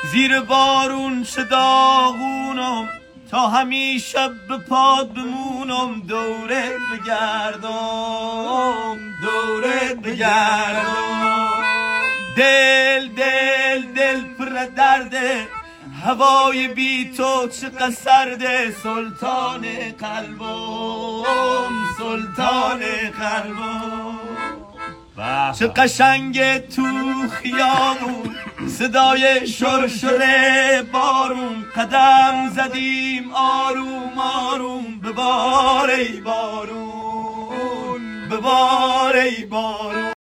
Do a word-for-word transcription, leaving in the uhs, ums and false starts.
زیر بارون چه داغونم تا همیشه به پاد بمونم دوره بگردم دوره بگردم دل دل دل پر درده هوای بی تو چقدر سرده سلطان قلبم سلطان قلبم چه قشنگ تو خیابون صدای شرشر بارون قدم زدیم آروم آروم ببار ای بارون ببار ای بارون